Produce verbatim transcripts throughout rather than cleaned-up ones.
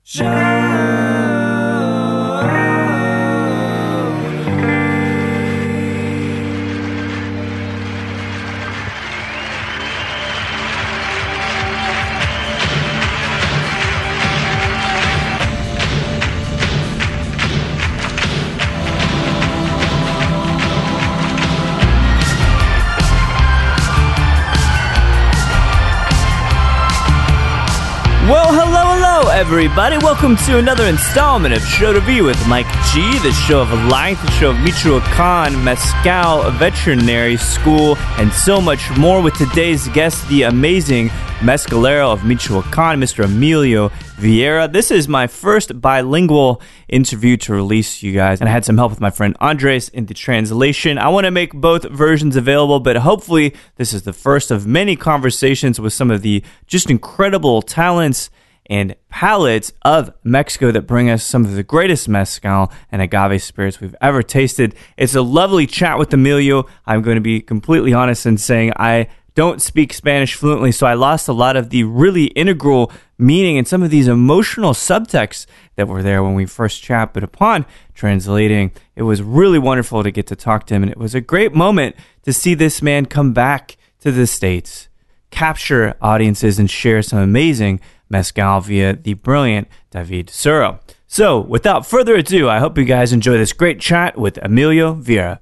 Well, hello, hello, everybody. Welcome to another installment of Show to Be with Mike G, the show of life, the show of Michoacan, Mezcal, Veterinary School, and so much more with today's guest, the amazing Mezcalero of Michoacan, Mister Emilio Vieira. This is my first bilingual interview to release, you guys, and I had some help with my friend Andres in the translation. I want to make both versions available, but hopefully this is the first of many conversations with some of the just incredible talents and palates of Mexico that bring us some of the greatest mezcal and agave spirits we've ever tasted. It's a lovely chat with Emilio. I'm going to be completely honest in saying I don't speak Spanish fluently, so I lost a lot of the really integral meaning and some of these emotional subtexts that were there when we first chat. But upon translating, it was really wonderful to get to talk to him, and it was a great moment to see this man come back to the States, capture audiences, and share some amazing mezcal via the brilliant David Suro. So, without further ado, I hope you guys enjoy this great chat with Emilio Vieira.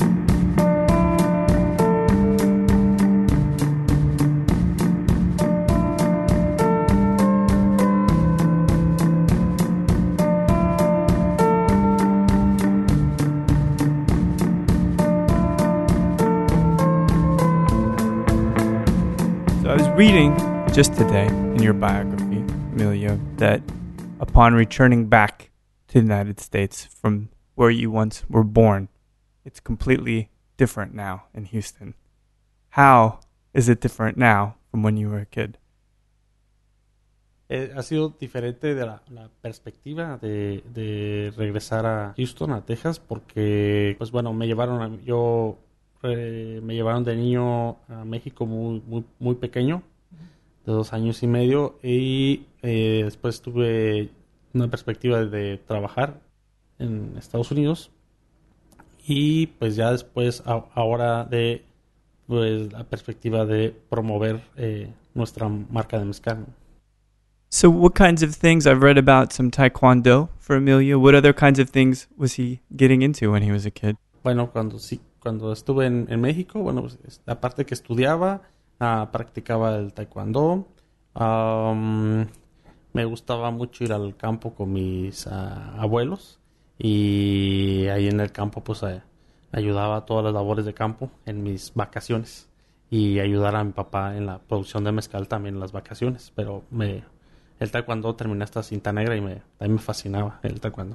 I was reading just today in your biography, Emilio, that upon returning back to the United States from where you once were born, it's completely different now in Houston. How is it different now from when you were a kid? Eh, ha sido diferente de la, la perspectiva de, de regresar a Houston, a Texas, porque, pues bueno, me llevaron a, yo Eh, me llevaron de niño a México muy muy muy pequeño, de dos años y medio, y eh, después tuve una perspectiva de trabajar en Estados Unidos, y pues ya después a, ahora de pues la perspectiva de promover eh, nuestra marca de mezcal. So what kinds of things, I've read about some taekwondo for Emilio. What other kinds of things was he getting into when he was a kid? Bueno, cuando sí Cuando estuve en, en México, bueno, pues, aparte que estudiaba, uh, practicaba el taekwondo. Um, me gustaba mucho ir al campo con mis uh, abuelos, y ahí en el campo pues uh, ayudaba a todas las labores de campo en mis vacaciones, y ayudar a mi papá en la producción de mezcal también en las vacaciones. Pero me, el taekwondo terminé esta cinta negra y me, a mí me fascinaba el taekwondo.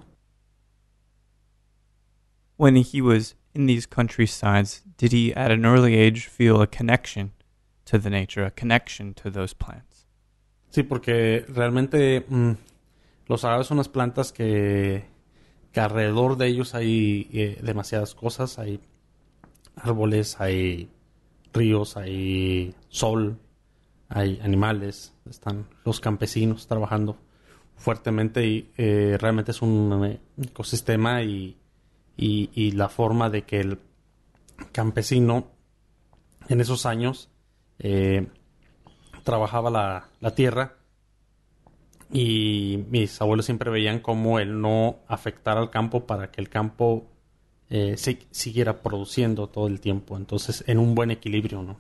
When he was in these countrysides, did he at an early age feel a connection to the nature, a connection to those plants? Sí, porque realmente mmm, los agaves son unas plantas que, que alrededor de ellos hay eh, demasiadas cosas. Hay árboles, hay ríos, hay sol, hay animales, están los campesinos trabajando fuertemente, y eh, realmente es un eh, ecosistema, y Y, y la forma de que el campesino en esos años eh, trabajaba la, la tierra, y mis abuelos siempre veían cómo el no afectar al campo para que el campo eh, se, siguiera produciendo todo el tiempo, entonces en un buen equilibrio, ¿no?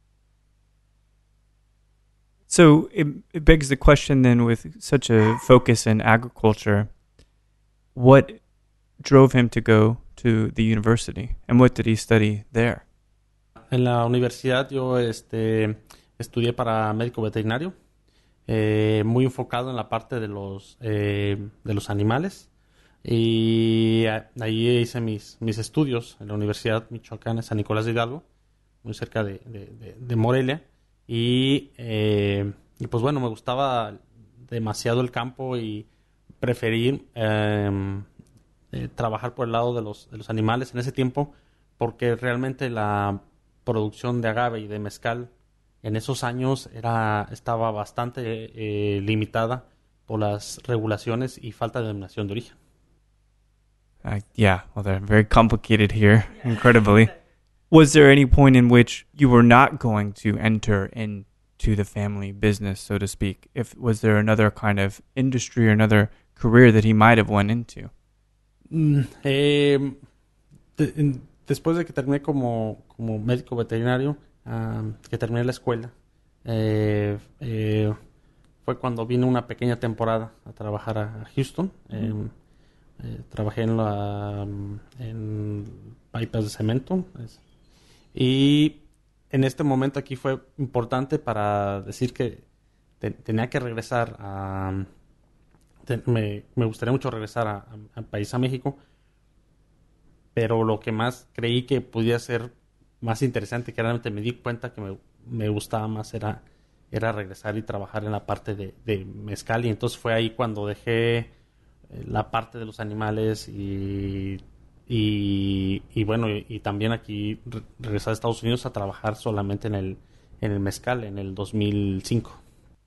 So it, it begs the question then, with such a focus in agriculture, what drove him to go to the university, and what did he study there? En la universidad yo este, estudié para médico veterinario, eh, muy enfocado en la parte de los, eh, de los animales, y ahí hice mis, mis estudios en la Universidad Michoacana San Nicolás de Hidalgo, muy cerca de, de, de, de Morelia, y, eh, y pues bueno, me gustaba demasiado el campo, y preferí eh, eh, trabajar por el lado de los, de los animales en ese tiempo, porque realmente la producción de agave y de mezcal en esos años era estaba bastante eh, limitada por las regulaciones y falta de denominación de origen. Uh, yeah, well, they're very complicated here, incredibly. Was there any point in which you were not going to enter into the family business, so to speak? If was there another kind of industry or another career that he might have went into? Mm, eh, de, después de que terminé como, como médico veterinario, um, que terminé la escuela, eh, eh, fue cuando vine una pequeña temporada a trabajar a, a Houston. Mm-hmm. eh, eh, trabajé en la en pipas de cemento. Es, y en este momento aquí fue importante para decir que te, tenía que regresar a... Te, me, me gustaría mucho regresar a, a, al país, a México, pero lo que más creí que podía ser más interesante, que realmente me di cuenta que me, me gustaba más, era, era regresar y trabajar en la parte de, de mezcal. Y entonces fue ahí cuando dejé la parte de los animales y... Y, y bueno, y, y también aquí re- regresé a Estados Unidos a trabajar solamente en el, en el mezcal en el dos mil cinco.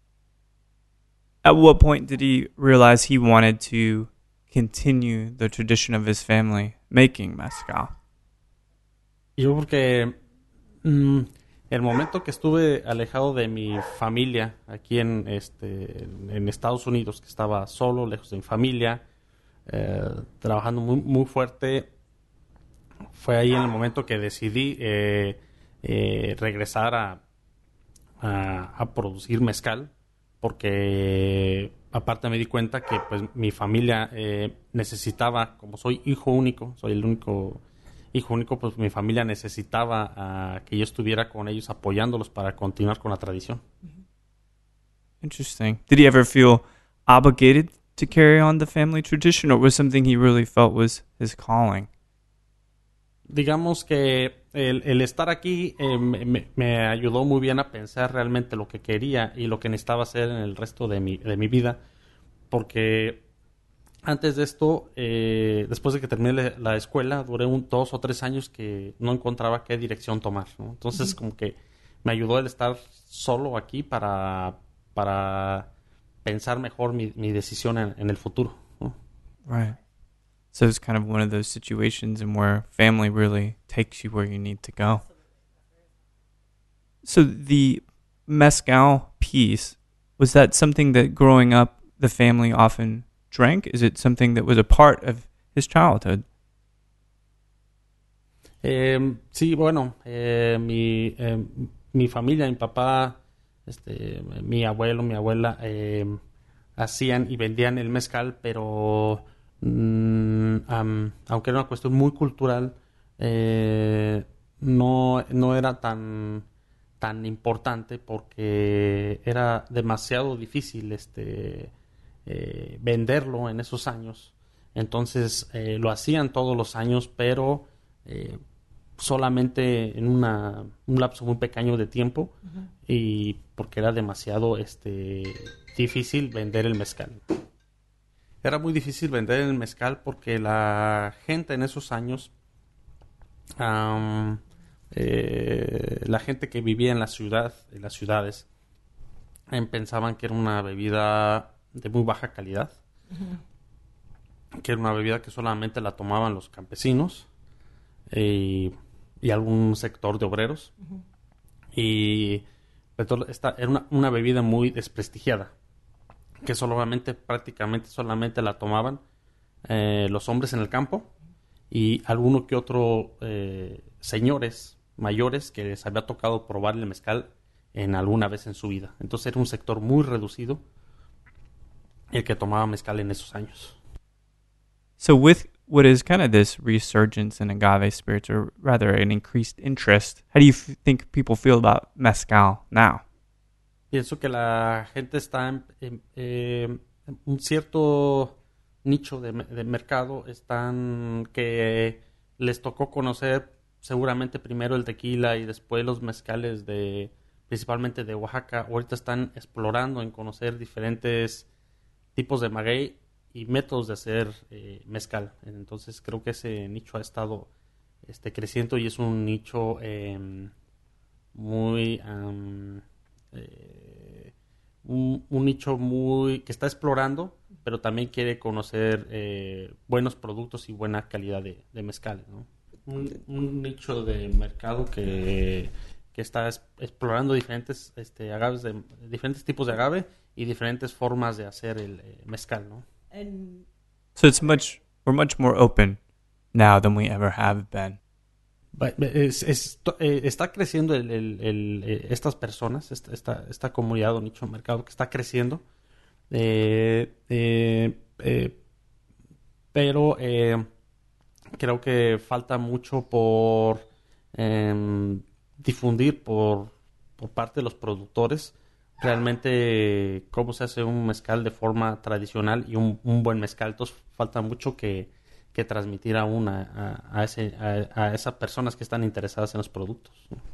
At what point did he realize he wanted to continue the tradition of his family making mezcal? Yo porque mm, el momento que estuve alejado de mi familia aquí en, este, en Estados Unidos, que estaba solo, lejos de mi familia, Eh, trabajando muy, muy fuerte, fue ahí en el momento que decidí eh, eh, regresar a, a, a producir mezcal, porque aparte me di cuenta que pues mi familia eh, necesitaba, como soy hijo único, soy el único hijo único, pues mi familia necesitaba uh, que yo estuviera con ellos apoyándolos para continuar con la tradición. Interesting. Did he ever feel obligated to carry on the family tradition, or was something he really felt was his calling? Digamos que el, el estar aquí eh, me, me ayudó muy bien a pensar realmente lo que quería y lo que necesitaba hacer en el resto de mi, de mi vida, porque antes de esto, eh, después de que terminé la escuela, duré un, dos o tres años que no encontraba qué dirección tomar, ¿no? Entonces, uh-huh. como que me ayudó el estar solo aquí para, para pensar mejor mi, mi decisión en, en el futuro, ¿no? Right. So it's kind of one of those situations in where family really takes you where you need to go. So the mezcal piece, was that something that growing up the family often drank? Is it something that was a part of his childhood? Eh, sí, bueno, eh, mi, eh, mi familia, mi papá, este, mi abuelo, mi abuela, eh, hacían y vendían el mezcal, pero mm, um, aunque era una cuestión muy cultural, eh, no, no era tan, tan importante porque era demasiado difícil este, eh, venderlo en esos años. Entonces eh, lo hacían todos los años, pero eh, solamente en una, un lapso muy pequeño de tiempo, uh-huh. y porque era demasiado este, difícil vender el mezcal. Era muy difícil vender el mezcal porque la gente en esos años, um, eh, la gente que vivía en la ciudad, en las ciudades, eh, pensaban que era una bebida de muy baja calidad, uh-huh. que era una bebida que solamente la tomaban los campesinos y, y algún sector de obreros, uh-huh. y esta era una, una bebida muy desprestigiada, que solamente, prácticamente solamente la tomaban eh, los hombres en el campo y alguno que otro eh, señores mayores que les había tocado probar el mezcal en alguna vez en su vida. Entonces era un sector muy reducido el que tomaba mezcal en esos años. So with what is kind of this resurgence in agave spirits, or rather an increased interest, how do you f- think people feel about mezcal now? Pienso que la gente está en, en, en un cierto nicho de, de mercado, están que les tocó conocer seguramente primero el tequila y después los mezcales de principalmente de Oaxaca. Ahorita están explorando en conocer diferentes tipos de maguey y métodos de hacer eh, mezcal. Entonces creo que ese nicho ha estado este, creciendo y es un nicho eh, muy um, eh, un, un nicho muy que está explorando, pero también quiere conocer eh, buenos productos y buena calidad de, de mezcal, ¿no? Un, un nicho de mercado que, que está es, explorando diferentes este, agaves de, diferentes tipos de agave y diferentes formas de hacer el eh, mezcal, ¿no? And So it's much we're much more open now than we ever have been. Es, es, eh, está creciendo el, el, el, eh, estas personas, esta, esta, esta comunidad o nicho de mercado que está creciendo, eh, eh, eh, pero eh, creo que falta mucho por eh, difundir por, por parte de los productores realmente cómo se hace un mezcal de forma tradicional y un, un buen mezcal. Entonces falta mucho que que transmitir aún a, a, a, ese, a, a esas personas que están interesadas en los productos.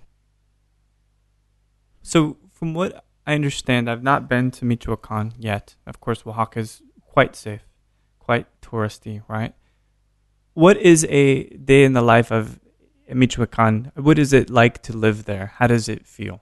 So, from what I understand, I've not been to Michoacan yet. Of course, Oaxaca is quite safe, quite touristy, right? What is a day in the life of Michoacan? What is it like to live there? How does it feel?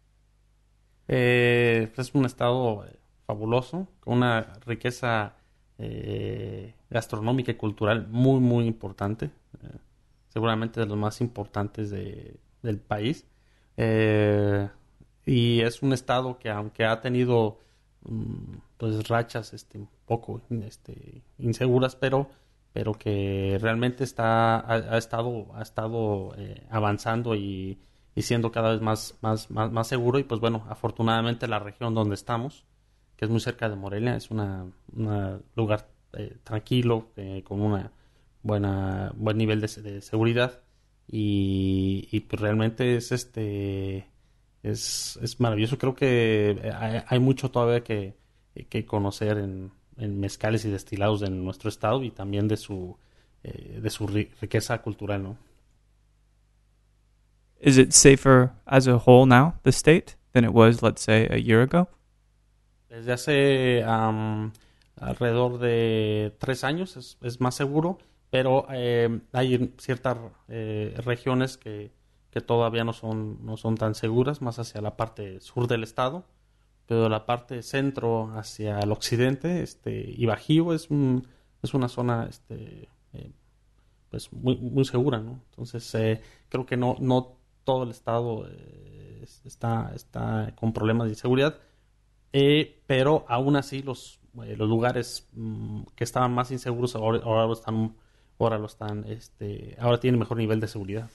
Eh, es un estado fabuloso, con una riqueza Eh, gastronómica y cultural muy muy importante, eh, seguramente de los más importantes de, del país, eh, y es un estado que aunque ha tenido um, pues rachas este un poco este inseguras, pero pero que realmente está ha, ha estado ha estado eh, avanzando y, y siendo cada vez más más más más seguro. Y pues bueno, afortunadamente la región donde estamos, que es muy cerca de Morelia, es una, una lugar eh, tranquilo, eh, con una buena buen nivel de, de seguridad, y, y pues realmente es este es, es maravilloso. Creo que hay, hay mucho todavía que, que conocer en, en mezcales y destilados de nuestro estado y también de su eh, de su ri- riqueza cultural, ¿no? Is it safer as a whole now, the state, than it was, let's say, a year ago? Desde hace um, alrededor de tres años es, es más seguro, pero eh, hay ciertas eh, regiones que, que todavía no son, no son tan seguras, más hacia la parte sur del estado, pero la parte centro hacia el occidente, este, y Bajío es, un, es una zona este, eh, pues muy, muy segura, ¿no? Entonces eh, creo que no, no todo el estado eh, está, está con problemas de inseguridad. Eh, pero aún así los, eh, los lugares mm, que estaban más inseguros ahora, ahora lo están, ahora lo están, este, ahora tienen mejor nivel de seguridad.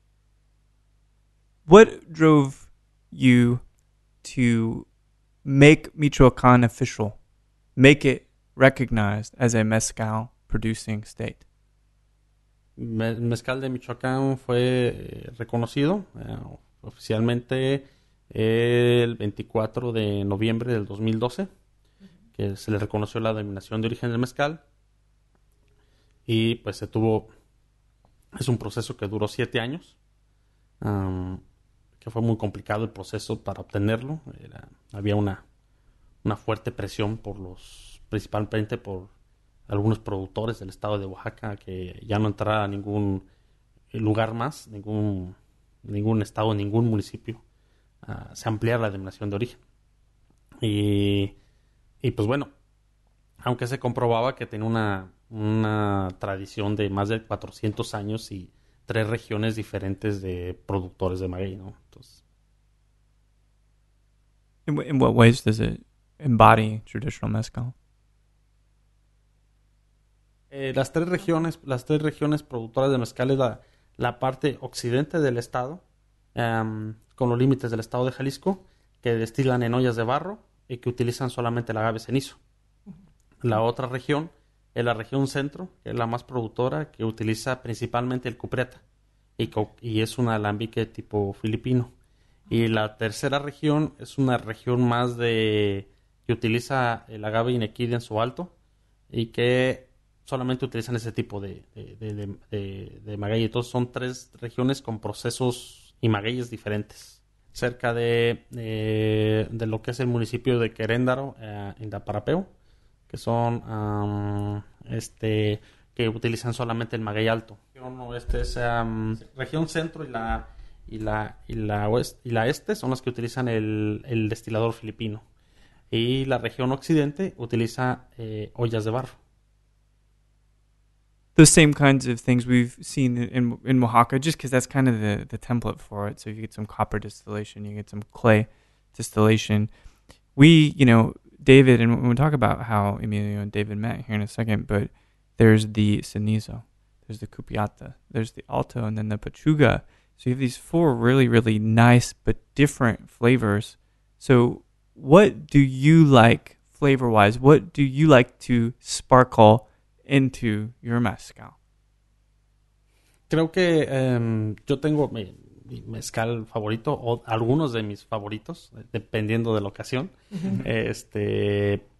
What drove you to make Michoacan official, make it recognized as a mezcal producing state? Me- mezcal de Michoacán fue eh, reconocido eh, oficialmente el veinticuatro de noviembre del dos mil doce, que se le reconoció la denominación de origen del mezcal, y pues se tuvo, es un proceso que duró siete años, um, que fue muy complicado el proceso para obtenerlo. Era, había una, una fuerte presión por los, principalmente por algunos productores del estado de Oaxaca, que ya no entrara a ningún lugar más, ningún, ningún estado, ningún municipio, uh, se ampliara la denominación de origen. Y, y pues bueno, aunque se comprobaba que tenía una, una tradición de más de cuatrocientos años y tres regiones diferentes de productores de maguey, ¿no? Entonces, In, w- in what ways does it embody traditional mezcal? eh, las tres regiones, las tres regiones productoras de mezcal es la, la parte occidente del estado, um, con los límites del estado de Jalisco, que destilan en ollas de barro y que utilizan solamente el agave cenizo. La otra región es la región centro, que es la más productora, que utiliza principalmente el cupreta y, co- y es un alambique tipo filipino. Y la tercera región es una región más de que utiliza el agave inequida en su alto y que solamente utilizan ese tipo de, de, de, de, de- de maguey. Entonces son tres regiones con procesos y magueyes diferentes. Cerca de, eh, de lo que es el municipio de Queréndaro, eh, en Daparapeo, que son um, este que utilizan solamente el maguey alto. Región oeste es um, región centro y la y la y la oeste y la este son las que utilizan el, el destilador filipino. Y la región occidente utiliza eh, ollas de barro. The same kinds of things we've seen in in Oaxaca, just because that's kind of the, the template for it. So you get some copper distillation, you get some clay distillation. We, you know, David, and we'll talk about how Emilio and David met here in a second, but there's the cenizo, there's the cupiata, there's the alto, and then the pechuga. So you have these four really, really nice but different flavors. So what do you like flavor-wise? What do you like to sparkle into your mezcal? Creo que um, yo tengo mi, mi mezcal favorito, o algunos de mis favoritos, dependiendo de la ocasión. Uh-huh. Este, eh,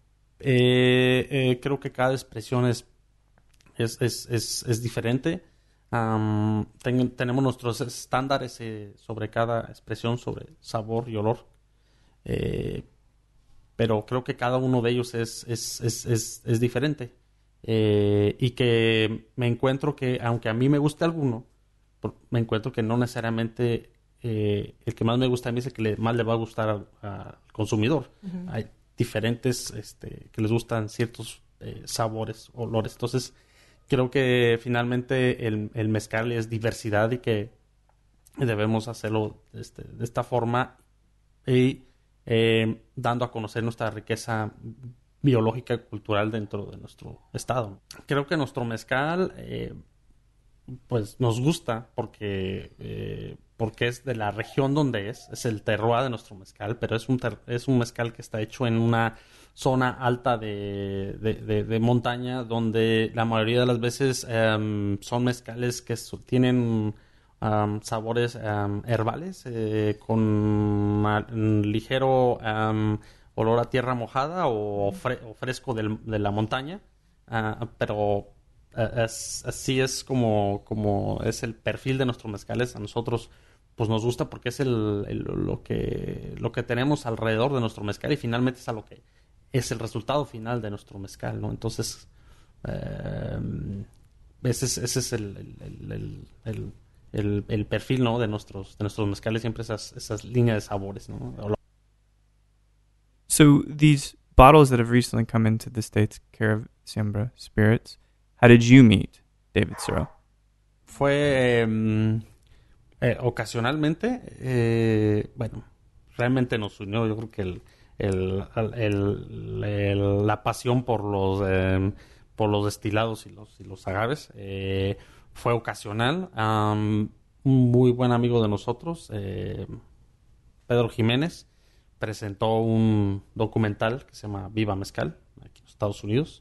eh, creo que cada expresión es, es, es, es, es diferente. Um, ten, tenemos nuestros estándares eh, sobre cada expresión, sobre sabor y olor. Eh, pero creo que cada uno de ellos es, es, es, es, es diferente. Eh, y que me encuentro que, aunque a mí me guste alguno, por, me encuentro que no necesariamente eh, el que más me gusta a mí es el que le, más le va a gustar al, al consumidor. Uh-huh. Hay diferentes este, que les gustan ciertos eh, sabores, olores. Entonces, creo que finalmente el, el mezcal es diversidad y que debemos hacerlo este, de esta forma y eh, dando a conocer nuestra riqueza biológica y cultural dentro de nuestro estado. Creo que nuestro mezcal eh, pues nos gusta porque eh, porque es de la región donde es, es el terroir de nuestro mezcal, pero es un ter- es un mezcal que está hecho en una zona alta de, de, de, de montaña, donde la mayoría de las veces um, son mezcales que so- tienen um, sabores um, herbales eh, con un ligero um, olor a tierra mojada o, fre- o fresco del, de la montaña, uh, pero uh, es, así es como, como es el perfil de nuestros mezcales. A nosotros pues nos gusta porque es el, el, lo, que, lo que tenemos alrededor de nuestro mezcal y finalmente es a lo que es el resultado final de nuestro mezcal, ¿no? Entonces uh, ese es, ese es el, el, el, el, el, el perfil, ¿no? de nuestros, de nuestros mezcales, siempre esas, esas líneas de sabores, ¿no? So these bottles that have recently come into the States, Care of Siembra Spirits, how did you meet David Searle? Fue eh, eh, ocasionalmente, eh, bueno, realmente nos unió, yo creo que el, el, el, el, la pasión por los, eh, por los destilados y los, y los agaves eh, fue ocasional. Um, un muy buen amigo de nosotros, eh, Pedro Jiménez, presentó un documental que se llama Viva Mezcal, aquí en los Estados Unidos,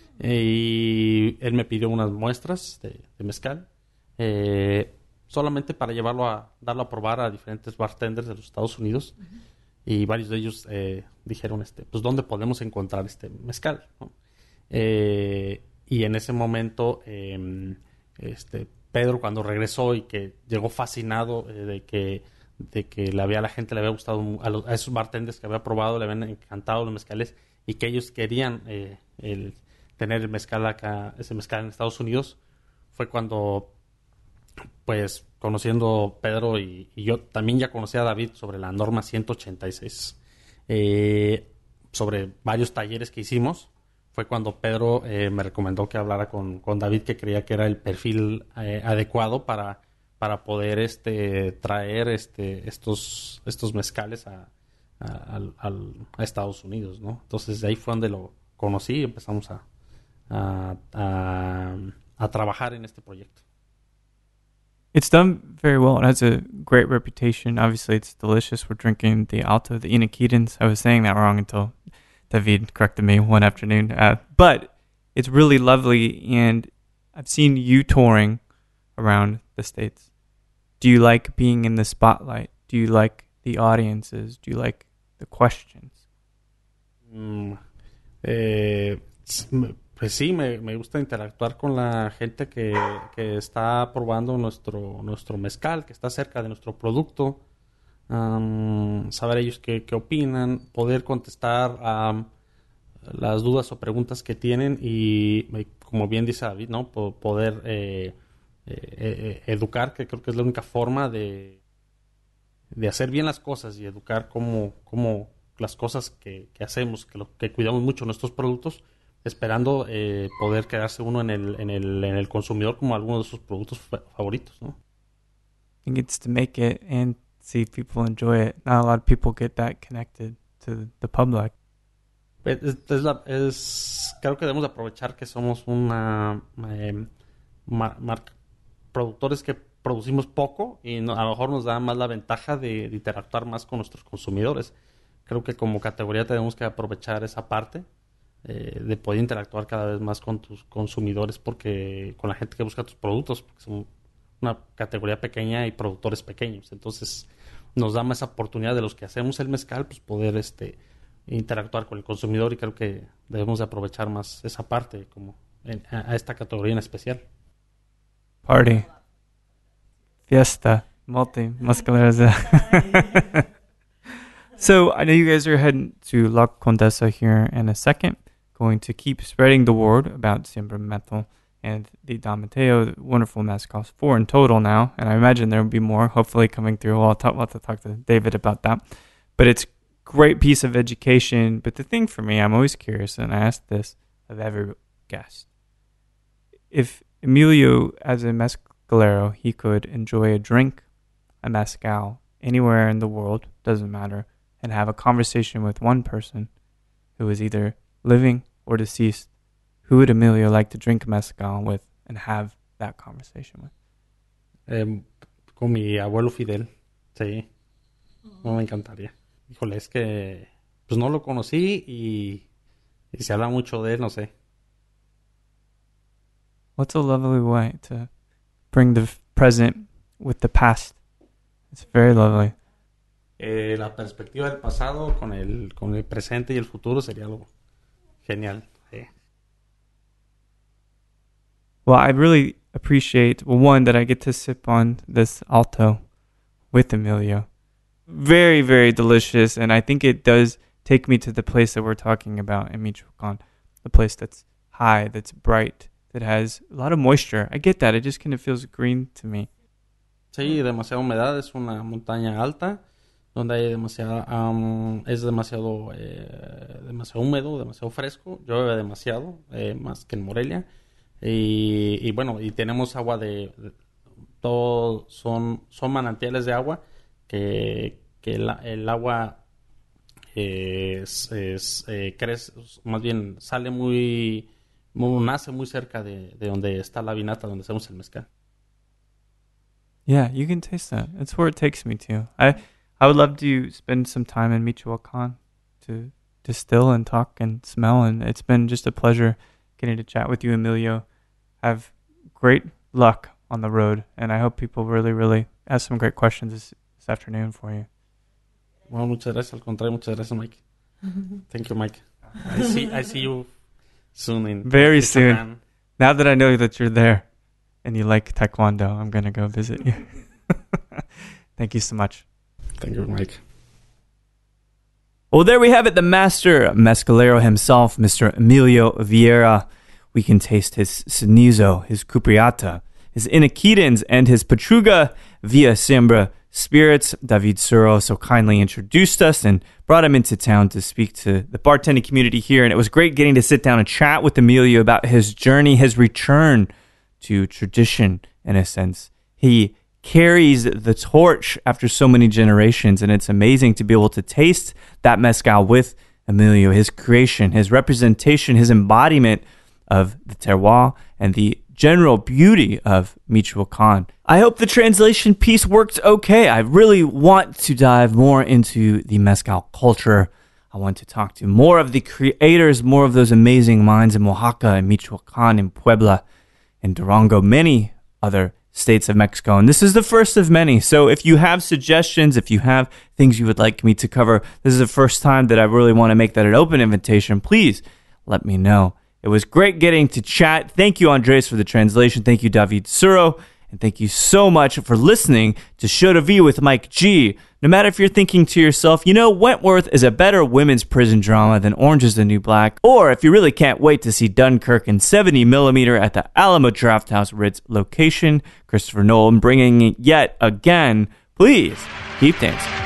y él me pidió unas muestras de, de mezcal, eh, solamente para llevarlo a, darlo a probar a diferentes bartenders de los Estados Unidos, uh-huh. Y varios de ellos eh, dijeron, este, pues, ¿dónde podemos encontrar este mezcal? ¿No? Eh, y en ese momento, eh, este, Pedro, cuando regresó y que llegó fascinado eh, de que de que le había, a la gente le había gustado, a, los, a esos bartenders que había probado, le habían encantado los mezcales y que ellos querían eh, el, tener el mezcal acá, ese mezcal en Estados Unidos, fue cuando, pues, conociendo Pedro y, y yo también ya conocía a David sobre la norma ciento ochenta y seis, eh, sobre varios talleres que hicimos, fue cuando Pedro eh, me recomendó que hablara con, con David, que creía que era el perfil eh, adecuado para para poder este traer este estos estos mezcales a, a, a, a Estados Unidos, ¿no? Entonces de ahí fue donde lo conocí y empezamos a, a, a, a trabajar en este proyecto. It's done very well. It has a great reputation. Obviously, it's delicious. We're drinking the Alto, the Iñiquitans. I was saying that wrong until David corrected me one afternoon. Uh, but it's really lovely, and I've seen you touring around the States. Do you like being in the spotlight? Do you like the audiences? Do you like the questions? Mm, eh, pues sí, me, me gusta interactuar con la gente que, que está probando nuestro, nuestro mezcal, que está cerca de nuestro producto. Um, saber ellos qué, qué opinan, poder contestar um, las dudas o preguntas que tienen y, como bien dice David, ¿no? P- poder... Eh, Eh, eh, educar, que creo que es la única forma de, de hacer bien las cosas y educar cómo, cómo, las cosas que, que hacemos, que, lo, que cuidamos mucho nuestros productos, esperando eh, poder quedarse uno en el, en, el, en el consumidor como alguno de sus productos fa- favoritos, ¿no? I think it's to make it and see people enjoy it. Not a lot of people get that connected to the public. Es, es la, es, creo que debemos aprovechar que somos una eh, mar, mar, productores que producimos poco y no, a lo mejor nos da más la ventaja de, de interactuar más con nuestros consumidores. Creo que como categoría tenemos que aprovechar esa parte eh, de poder interactuar cada vez más con tus consumidores, porque con la gente que busca tus productos, porque son una categoría pequeña y productores pequeños. Entonces nos da más esa oportunidad de los que hacemos el mezcal, pues poder este interactuar con el consumidor, y creo que debemos de aprovechar más esa parte como en, a, a esta categoría en especial. Party. Fiesta. Multi. Muscaleras. So I know you guys are heading to La Condesa here in a second, going to keep spreading the word about Siembra Metal and the Don Mateo, the wonderful mezcals, four in total now, and I imagine there will be more hopefully coming through. Well, I'll, talk, I'll have to talk to David about that. But it's great piece of education. But the thing for me, I'm always curious, and I ask this of every guest. If Emilio, as a mezcalero, he could enjoy a drink, a mezcal, anywhere in the world, doesn't matter, and have a conversation with one person who is either living or deceased, who would Emilio like to drink mezcal with and have that conversation with? Eh, con mi abuelo Fidel, sí. No, me encantaría. Híjole, es que pues no lo conocí y, y se habla mucho de él, no sé. What's a lovely way to bring the present with the past? It's very lovely. Eh, la perspectiva del pasado con el, con el presente y el futuro sería algo genial. Sí. Well, I really appreciate, well, one, that I get to sip on this Alto with Emilio. Very, very delicious, and I think it does take me to the place that we're talking about in Michoacan, the place that's high, that's bright, that has a lot of moisture. I get that. It just kind of feels green to me. Sí, demasiada humedad. Es una montaña alta donde hay demasiada, um, es demasiado, eh, demasiado húmedo, demasiado fresco. Llueve demasiado, eh, más que en Morelia. Y, y bueno, y tenemos agua de, de todo, son, son manantiales de agua que, que el, el agua es, es, eh, crece, más bien sale muy, muy nace muy cerca de, de donde está la vinata, donde hacemos el mezcal. Yeah, you can taste that. That's where it takes me to. I I would love to spend some time in Michoacan to distill and talk and smell, and it's been just a pleasure getting to chat with you, Emilio. Have great luck on the road, and I hope people really, really ask some great questions this, this afternoon for you. Bueno, muchas gracias. Al contrario, muchas gracias, Mike. Thank you, Mike. I see, I see you soon. In Very in soon. Japan. Now that I know that you're there and you like Taekwondo, I'm going to go visit you. Thank you so much. Thank you, Mike. Well, there we have it, the master mezcalero himself, Mister Emilio Vieira. We can taste his Cenizo, his Cupriata, his Iniquitans, and his Petruga via Siembra Spirits. David Suro so kindly introduced us and brought him into town to speak to the bartending community here. And it was great getting to sit down and chat with Emilio about his journey, his return to tradition, in a sense. He carries the torch after so many generations, and it's amazing to be able to taste that mezcal with Emilio, his creation, his representation, his embodiment of the terroir and the general beauty of Michoacan. I hope the translation piece worked okay. I really want to dive more into the mezcal culture. I want to talk to more of the creators, more of those amazing minds in Oaxaca and Michoacan and Puebla and Durango, many other states of Mexico. And this is the first of many. So if you have suggestions, if you have things you would like me to cover, this is the first time that I really want to make that an open invitation. Please let me know. It was great getting to chat. Thank you, Andres, for the translation. Thank you, David Suro. And thank you so much for listening to Show to V with Mike G. No matter if you're thinking to yourself, you know, Wentworth is a better women's prison drama than Orange is the New Black, or if you really can't wait to see Dunkirk in seventy millimeter at the Alamo Drafthouse Ritz location, Christopher Nolan bringing it yet again, please keep dancing.